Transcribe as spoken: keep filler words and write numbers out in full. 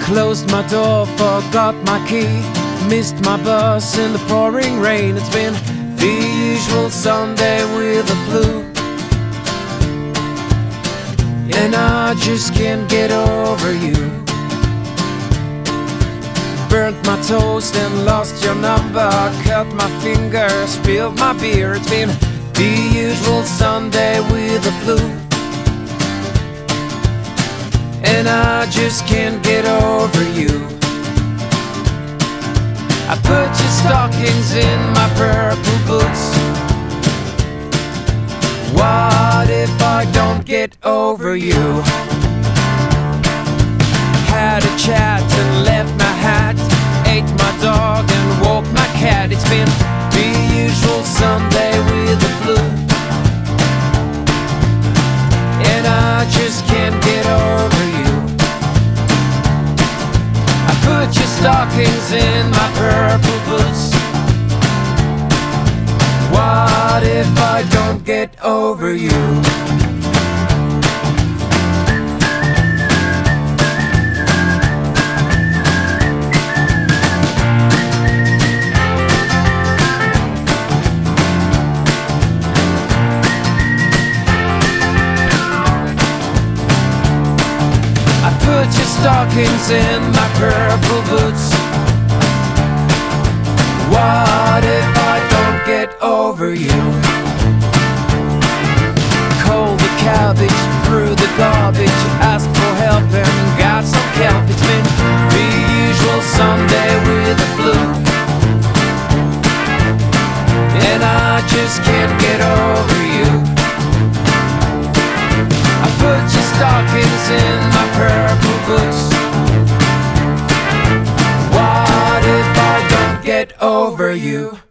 Closed my door, forgot my key, missed my bus in the pouring rain. It's been the usual Sunday with the flu, and I just can't get over you. Burnt my toast and lost your number, cut my finger, spilled my beer. It's been the usual Sunday with the flu, and I just can't get over you. I put your stockings in my purple boots. What if I don't get over you? Had a chat and left my hat, ate my dog and walked my cat. It's been the usual Sunday with the flu, and I just can't get over you. I put your stockings in my purple boots. What if I don't get over you? Put your stockings in my purple boots. What if I don't get over you? Cold the cabbage, threw the garbage, asked for help and got some kelp. It's been the usual Sunday with the flu, and I just can't get over you. I put your stockings in my purple boots. What if I don't get over you?